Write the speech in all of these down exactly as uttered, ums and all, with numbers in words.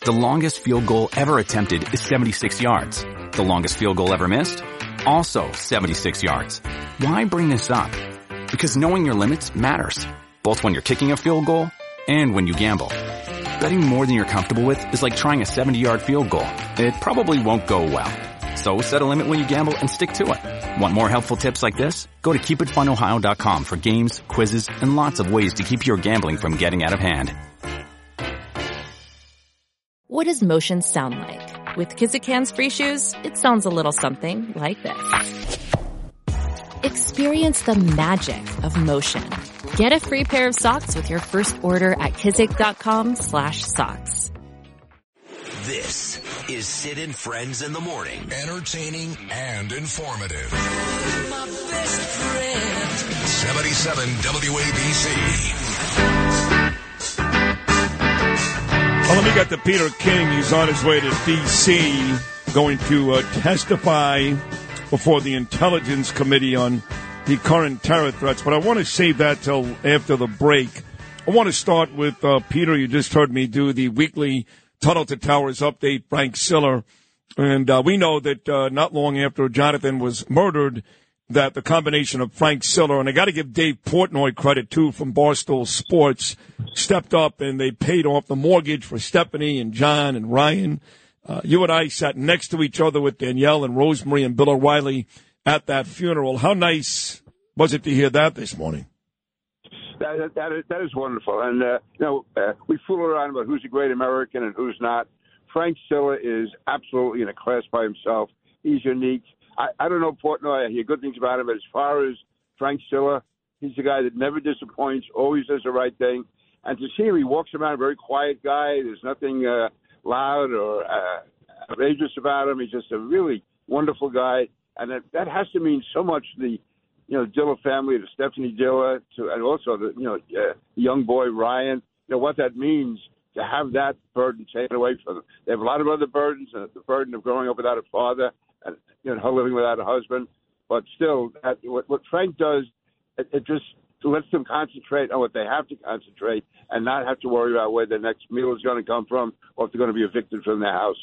The longest field goal ever attempted is seventy-six yards. The longest field goal ever missed? Also seventy-six yards. Why bring this up? Because knowing your limits matters, both when you're kicking a field goal and when you gamble. Betting more than you're comfortable with is like trying a seventy-yard field goal. It probably won't go well. So set a limit when you gamble and stick to it. Want more helpful tips like this? Go to keep it fun ohio dot com for games, quizzes, and lots of ways to keep your gambling from getting out of hand. What does motion sound like? With Kizikans free shoes, it sounds a little something like this. Experience the magic of motion. Get a free pair of socks with your first order at kizik.com slash socks. This is Sid and Friends in the Morning. Entertaining and informative. My best friend. seventy-seven W A B C. Well, let me get to Peter King. He's on his way to D C, going to uh, testify before the Intelligence Committee on the current terror threats. But I want to save that till after the break. I want to start with uh, Peter. You just heard me do the weekly Tunnel to Towers update, Frank Siller. And uh, we know that uh, not long after Jonathan was murdered, that the combination of Frank Siller, and I got to give Dave Portnoy credit, too, from Barstool Sports, stepped up and they paid off the mortgage for Stephanie and John and Ryan. Uh, you and I sat next to each other with Danielle and Rosemary and Bill O'Reilly at that funeral. How nice was it to hear that this morning? That, that, is, that is wonderful. And, uh, you know, uh, we fool around about who's a great American and who's not. Frank Siller is absolutely in a class by himself. He's unique. I, I don't know Portnoy. I hear good things about him, but as far as Frank Siller, he's a guy that never disappoints, always does the right thing. And to see him, he walks around a very quiet guy. There's nothing uh, loud or uh, outrageous about him. He's just a really wonderful guy. And that, that has to mean so much to the, you know, Dilla family, to Stephanie Dilla, to, and also the, you know, uh, young boy Ryan. You know, what that means to have that burden taken away from them. They have a lot of other burdens, uh, the burden of growing up without a father, and, you know, her living without a husband. But still, that, what, what Frank does, it, it just lets them concentrate on what they have to concentrate and not have to worry about where their next meal is going to come from or if they're going to be evicted from their house.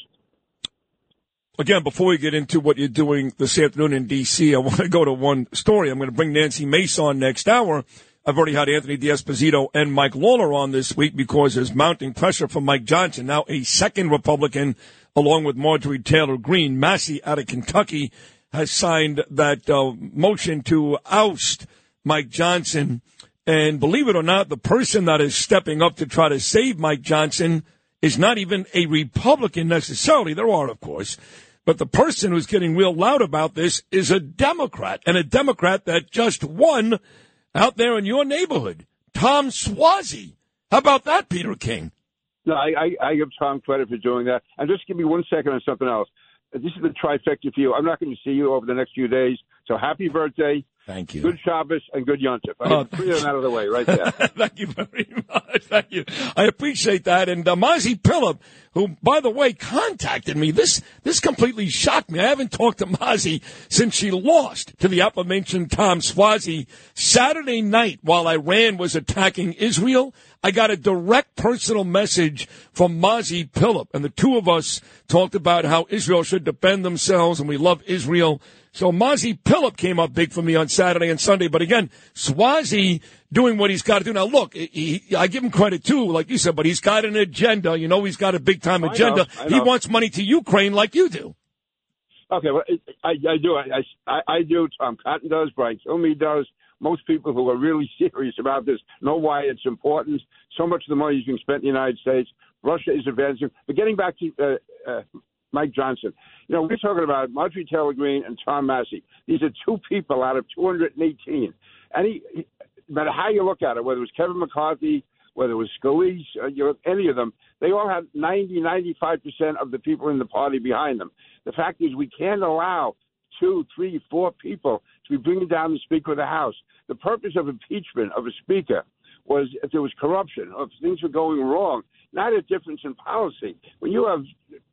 Again, before we get into what you're doing this afternoon in D C, I want to go to one story. I'm going to bring Nancy Mace on next hour. I've already had Anthony D'Esposito and Mike Lawler on this week because there's mounting pressure from Mike Johnson, now a second Republican, along with Marjorie Taylor Greene. Massey out of Kentucky has signed that uh, motion to oust Mike Johnson. And believe it or not, the person that is stepping up to try to save Mike Johnson is not even a Republican necessarily. There are, of course. But the person who's getting real loud about this is a Democrat, and a Democrat that just won out there in your neighborhood, Tom Suozzi. How about that, Peter King? No, I, I, I give Tom credit for doing that. And just give me one second on something else. This is the trifecta for you. I'm not going to see you over the next few days. So happy birthday. Thank you. Good Shabbos and good Yontif. I Oh, get three of them out of the way right there. Thank you very much. Thank you. I appreciate that. And uh, Mazi Philip, who, by the way, contacted me. This this completely shocked me. I haven't talked to Mazi since she lost to the aforementioned Tom Suozzi. Saturday night, while Iran was attacking Israel, I got a direct personal message from Mazi Philip. And the two of us talked about how Israel should defend themselves, and we love Israel. So Mazi Philip came up big for me on Saturday and Sunday. But again, Suozzi doing what he's got to do. Now, look, he, I give him credit, too, like you said, but he's got an agenda. You know, he's got a big-time agenda. I know, I know. He wants money to Ukraine like you do. Okay, well, I, I do. I, I, I do. Tom Cotton does. Brian Kilmeade does. Most people who are really serious about this know why it's important. So much of the money is being spent in the United States. Russia is advancing. But getting back to uh, uh, Mike Johnson, you know, we're talking about Marjorie Taylor Greene and Tom Massey. These are two people out of two hundred eighteen. Any, no matter how you look at it, whether it was Kevin McCarthy, whether it was Scalise, uh, you know, any of them, they all had ninety, ninety-five percent of the people in the party behind them. The fact is we can't allow two, three, four people to be bringing down the Speaker of the House. The purpose of impeachment of a Speaker was if there was corruption or if things were going wrong, not a difference in policy. When you have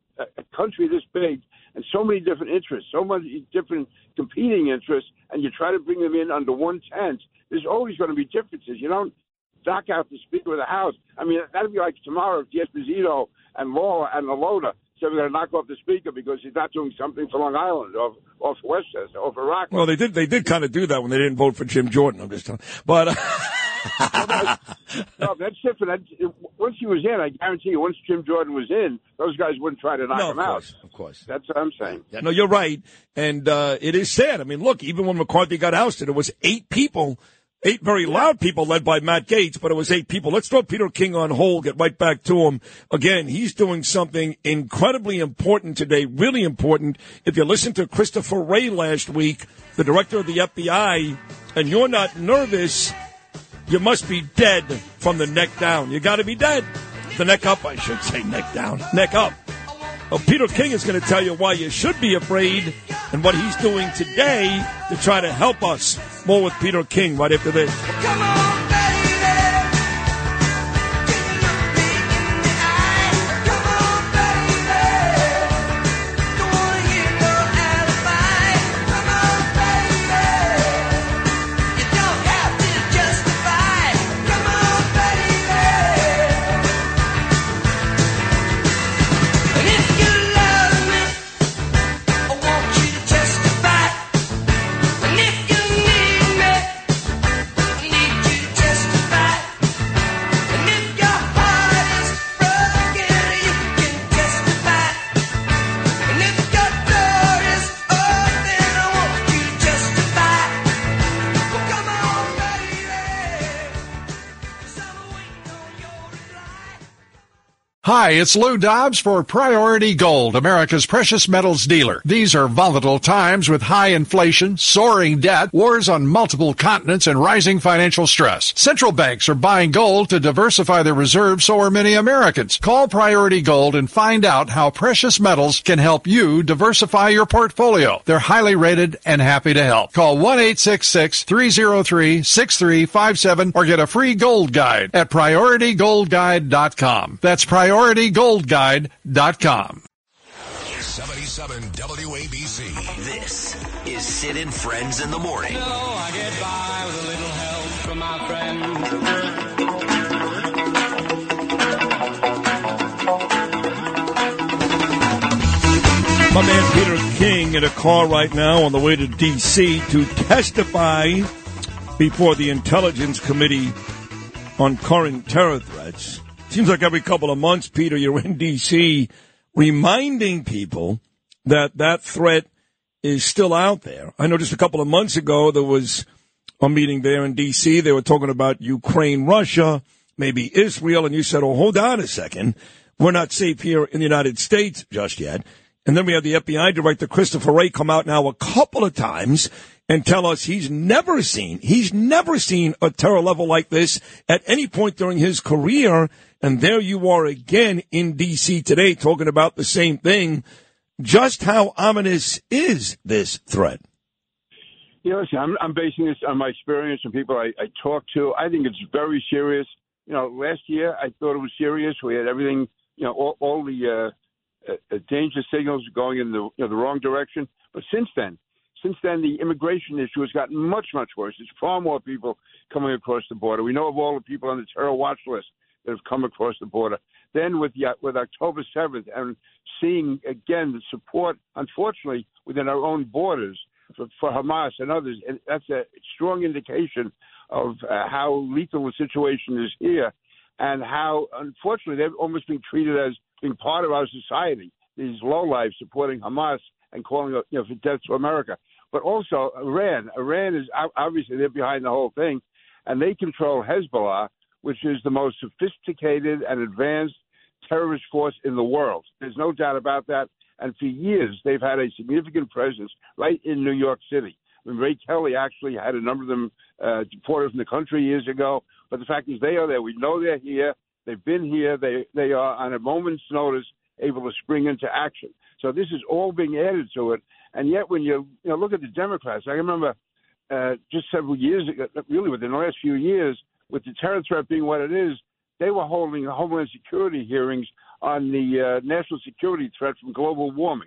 a country this big and so many different interests, so many different competing interests, and you try to bring them in under one tent, there's always going to be differences. You don't knock out the Speaker of the House. I mean, that'd be like tomorrow if D'Esposito and Law and Alota said we're going to knock off the Speaker because he's not doing something for Long Island or off Westchester or for Rockland. Well, they did. They did kind of do that when they didn't vote for Jim Jordan. I'm just telling. But uh... no, that's different. That, once he was in, I guarantee you, once Jim Jordan was in, those guys wouldn't try to knock no, him of course, out. Of course, that's what I'm saying. Yeah, no, you're right, and uh, it is sad. I mean, look, even when McCarthy got ousted, it was eight people. Eight very loud people led by Matt Gaetz, but it was eight people. Let's throw Peter King on hold, get right back to him. Again, he's doing something incredibly important today, really important. If you listened to Christopher Wray last week, the director of the F B I, and you're not nervous, you must be dead from the neck down. You got to be dead. The neck up, I should say, neck down, neck up. Well, Peter King is going to tell you why you should be afraid and what he's doing today to try to help us. More with Peter King right after this. Come on, baby. Can you look me in the eye? Come on, baby. Don't wanna hear no alibi. Come on, baby. You don't have to justify. Come on, baby. And if you love me, I want you to testify. And if you need me, I need you to testify. And if your heart is broken, you can testify. And if your door is open, I want you to testify. Well, come on, baby, 'cause I'm waiting on your reply. Hi, it's Lou Dobbs for Priority Gold, America's precious metals dealer. These are volatile times with high inflation, soaring debt, wars on multiple continents, and rising financial stress. Central banks are buying gold to diversify their reserves, so are many Americans. Call Priority Gold and find out how precious metals can help you diversify your portfolio. They're highly rated and happy to help. Call one eight six six, three oh three, six three five seven or get a free gold guide at priority gold guide dot com. That's priority gold guide dot com. seventy-seven W A B C. This is Sid and Friends in the Morning. I get by with a little help from my friends. My man Peter King in a car right now on the way to D C to testify before the Intelligence Committee on current terror threats. Seems like every couple of months, Peter, you're in D C reminding people that that threat is still out there. I know just a couple of months ago there was a meeting there in D C. They were talking about Ukraine, Russia, maybe Israel, and you said, oh, hold on a second. We're not safe here in the United States just yet. And then we have the F B I director, Christopher Wray, come out now a couple of times and tell us he's never seen, he's never seen a terror level like this at any point during his career. And there you are again in D C today talking about the same thing. Just how ominous is this threat? You know, listen, I'm, I'm basing this on my experience and people I, I talk to. I think it's very serious. You know, last year I thought it was serious. We had everything, you know, all, all the uh, uh, danger signals going in the, you know, the wrong direction. But since then, since then, the immigration issue has gotten much, much worse. There's far more people coming across the border. We know of all the people on the terror watch list that have come across the border. Then with the, with October seventh and seeing, again, the support, unfortunately, within our own borders for, for Hamas and others, and that's a strong indication of uh, how lethal the situation is here and how, unfortunately, they've almost been treated as being part of our society, these lowlifes supporting Hamas and calling, you know, for death to America. But also Iran. Iran is, obviously, they're behind the whole thing, and they control Hezbollah, which is the most sophisticated and advanced terrorist force in the world. There's no doubt about that. And for years, they've had a significant presence right in New York City. I mean, Ray Kelly actually had a number of them uh, deported from the country years ago. But the fact is they are there. We know they're here. They've been here. They they are, on a moment's notice, able to spring into action. So this is all being added to it. And yet when you, you know, look at the Democrats, I remember uh, just several years ago, really within the last few years, with the terror threat being what it is, they were holding Homeland Security hearings on the uh, national security threat from global warming.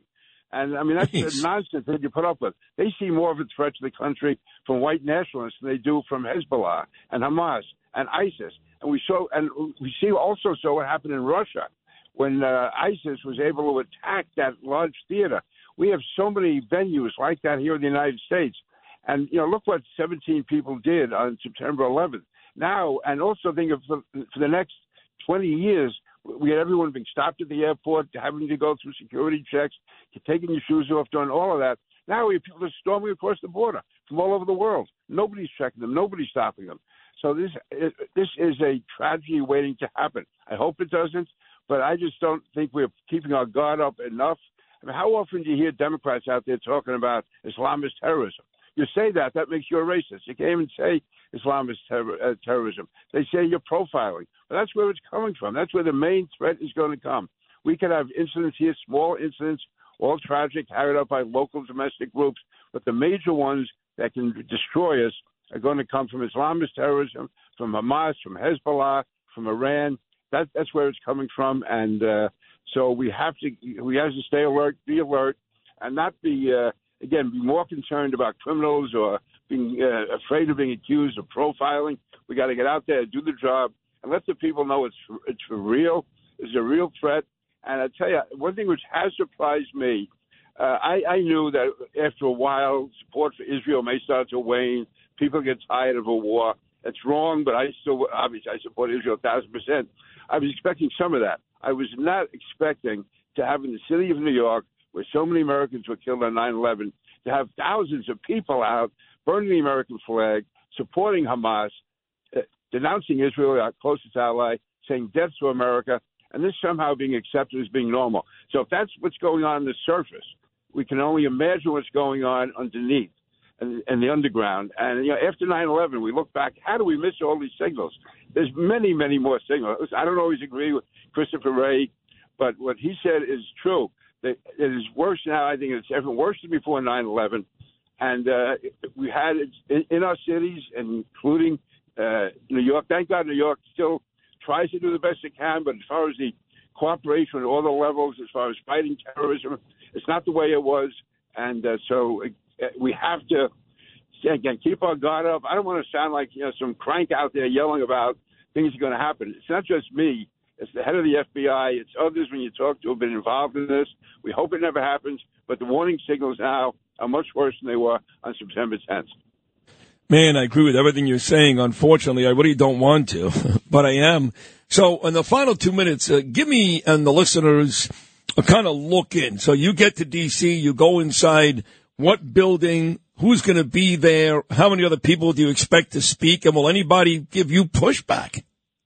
And, I mean, that's the nonsense that you put up with. They see more of a threat to the country from white nationalists than they do from Hezbollah and Hamas and ISIS. And we saw, and we see also saw what happened in Russia when uh, ISIS was able to attack that large theater. We have so many venues like that here in the United States. And, you know, look what seventeen people did on September eleventh. Now, and also think of for, for the next twenty years, we had everyone being stopped at the airport, having to go through security checks, taking your shoes off, doing all of that. Now we have people just storming across the border from all over the world. Nobody's checking them. Nobody's stopping them. So this this is a tragedy waiting to happen. I hope it doesn't, but I just don't think we're keeping our guard up enough. I mean, how often do you hear Democrats out there talking about Islamist terrorism? You say that, that makes you a racist. You can't even say Islamist ter- uh, terrorism. They say you're profiling. But that's where it's coming from. That's where the main threat is going to come. We could have incidents here, small incidents, all tragic, carried out by local domestic groups. But the major ones that can destroy us are going to come from Islamist terrorism, from Hamas, from Hezbollah, from Iran. That, that's where it's coming from. And uh, so we have to we have to stay alert, be alert, and not be uh, – again, be more concerned about criminals or being uh, afraid of being accused of profiling. We got to get out there, do the job, and let the people know it's for, it's for real. It's a real threat. And I tell you, one thing which has surprised me, uh, I, I knew that after a while, support for Israel may start to wane. People get tired of a war. That's wrong, but I still, obviously, I support Israel a thousand percent. I was expecting some of that. I was not expecting to have in the city of New York, where so many Americans were killed on nine eleven, to have thousands of people out burning the American flag, supporting Hamas, uh, denouncing Israel, our closest ally, saying death to America, and this somehow being accepted as being normal. So if that's what's going on on the surface, we can only imagine what's going on underneath and, and the underground. And you know, after nine eleven, we look back, how do we miss all these signals? There's many, many more signals. I don't always agree with Christopher Wray, but what he said is true. It is worse now. I think it's ever worse than before nine eleven. And uh, we had it in, in our cities, including uh, New York. Thank God New York still tries to do the best it can. But as far as the cooperation at all the levels, as far as fighting terrorism, it's not the way it was. And uh, so uh, we have to, again, keep our guard up. I don't want to sound like you know some crank out there yelling about things are going to happen. It's not just me. It's the head of the F B I. It's others when you talk to have been involved in this. We hope it never happens, but the warning signals now are much worse than they were on September tenth. Man, I agree with everything you're saying. Unfortunately, I really don't want to, but I am. So in the final two minutes, uh, give me and the listeners a kind of look in. So you get to D C, you go inside, what building, who's going to be there, how many other people do you expect to speak, and will anybody give you pushback?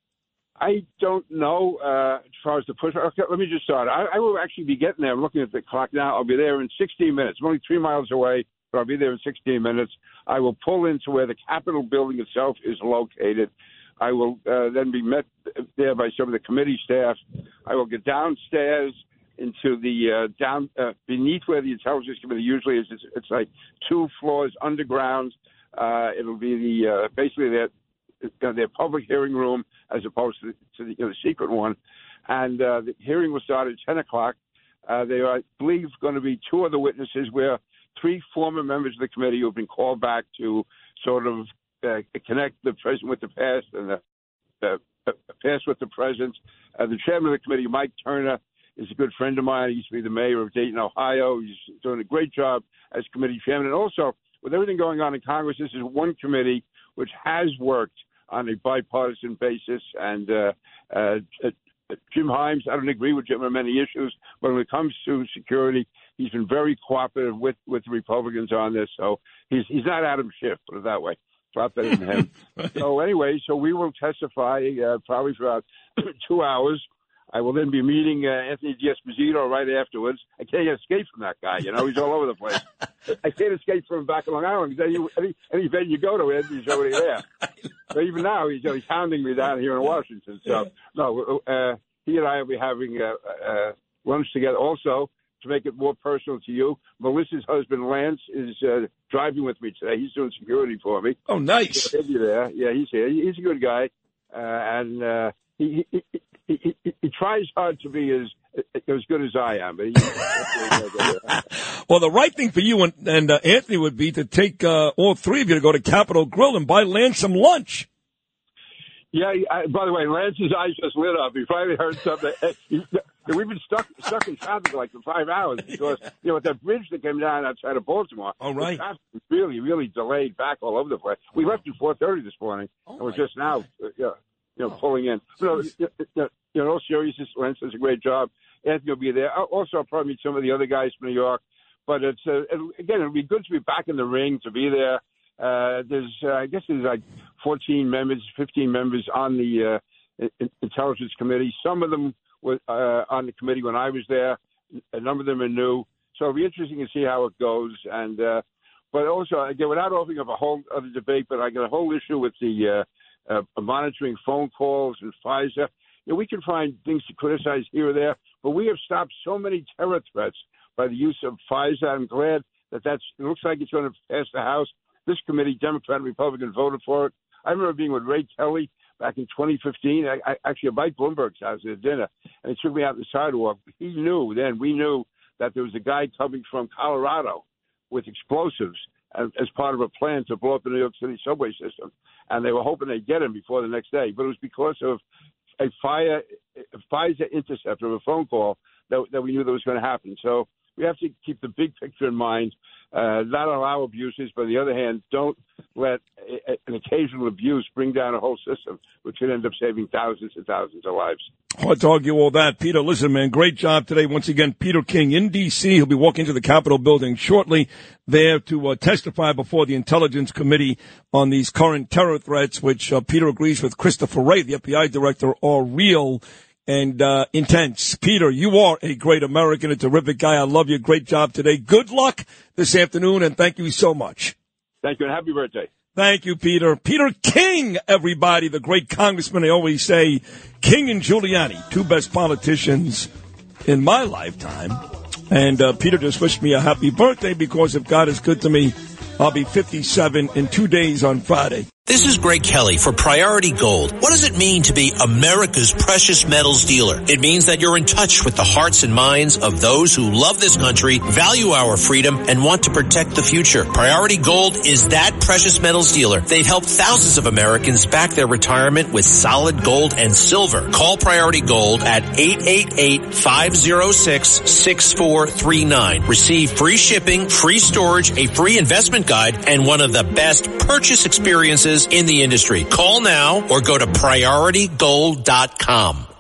I don't know uh, as far as the push. Okay, let me just start. I, I will actually be getting there. I'm looking at the clock now. I'll be there in sixteen minutes. I'm only three miles away, but I'll be there in sixteen minutes. I will pull into where the Capitol building itself is located. I will uh, then be met there by some of the committee staff. I will get downstairs into the uh, down uh, beneath where the Intelligence Committee usually is. It's, it's like two floors underground. Uh, it'll be the uh, basically their their public hearing room as opposed to, to the, you know, the secret one. And uh, the hearing will start at ten o'clock. Uh, there are, I believe, going to be two other witnesses where three former members of the committee who have been called back to sort of uh, connect the present with the past and the, the, the past with the present. Uh, the chairman of the committee, Mike Turner, is a good friend of mine. He used to be the mayor of Dayton, Ohio. He's doing a great job as committee chairman. And also, with everything going on in Congress, this is one committee which has worked on a bipartisan basis. And uh, uh, uh, Jim Himes, I don't agree with Jim on many issues, but when it comes to security, he's been very cooperative with, with the Republicans on this. So he's he's not Adam Schiff, put it that way. It's a lot better than him. So anyway, so we will testify uh, probably for about two hours. I will then be meeting uh, Anthony D'Esposito right afterwards. I can't escape from that guy. You know, he's all over the place. I can't escape from him back in Long Island because any, any, any event you go to, Anthony's already there. But even now, he's, you know, he's hounding me down here in Washington. So, no, uh, he and I will be having uh, uh, lunch together. Also, to make it more personal to you, Melissa's husband, Lance, is uh, driving with me today. He's doing security for me. Oh, nice. He'll be there. Yeah, he's here. He's a good guy. Uh, and uh, he, he, he, he, he, he tries hard to be as, as good as I am. But he, well, the right thing for you and, and uh, Anthony would be to take uh, all three of you to go to Capitol Grill and buy Lance some lunch. Yeah, I, by the way, Lance's eyes just lit up. He finally heard something. He, we've been stuck stuck in traffic like for five hours because, you know, with that bridge that came down outside of Baltimore, oh, right. the traffic was really, really delayed back all over the place. We left at four thirty this morning, oh, and we're just now, uh, you know, pulling in. So, you know, in all seriousness, Lance does a great job. Anthony will be there. Also, I'll probably meet some of the other guys from New York. But, it's uh, it, again, it'll be good to be back in the ring, to be there. Uh, there's, uh, I guess there's like fourteen members, fifteen members on the uh, Intelligence Committee. Some of them were uh, on the committee when I was there. A number of them are new. So it'll be interesting to see how it goes. And uh, but also, again, without opening up a whole other debate, but I got a whole issue with the uh, uh, monitoring phone calls and FISA. You know, we can find things to criticize here or there, but we have stopped so many terror threats by the use of FISA. I'm glad that that's, it looks like it's going to pass the House. This committee, Democrat and Republican, voted for it. I remember being with Ray Kelly back in twenty fifteen. I, I actually at Mike Bloomberg's house at dinner, and he took me out on the sidewalk. He knew then, we knew that there was a guy coming from Colorado with explosives as, as part of a plan to blow up the New York City subway system, and they were hoping they'd get him before the next day. But it was because of a fire, a FISA interceptor of a phone call that, that we knew that was going to happen. So we have to keep the big picture in mind. Uh, not allow abuses, but on the other hand, don't let a, an occasional abuse bring down a whole system, which could end up saving thousands and thousands of lives. Hard to argue all that. Peter, listen, man, great job today. Once again, Peter King in D C. He'll be walking to the Capitol building shortly there to uh, testify before the Intelligence Committee on these current terror threats, which uh, Peter agrees with Christopher Wray, the F B I director, are real and uh, intense. Peter, you are a great American, a terrific guy. I love you. Great job today. Good luck this afternoon, and thank you so much. Thank you, and happy birthday. Thank you, Peter. Peter King, everybody, the great congressman. I always say King and Giuliani, two best politicians in my lifetime. And uh, Peter just wished me a happy birthday because if God is good to me, I'll be fifty-seven in two days on Friday. This is Greg Kelly for Priority Gold. What does it mean to be America's precious metals dealer? It means that you're in touch with the hearts and minds of those who love this country, value our freedom, and want to protect the future. Priority Gold is that precious metals dealer. They've helped thousands of Americans back their retirement with solid gold and silver. Call Priority Gold at eight eight eight, five oh six, six four three nine. Receive free shipping, free storage, a free investment guide, and one of the best purchase experiences in the industry. Call now or go to priority gold dot com.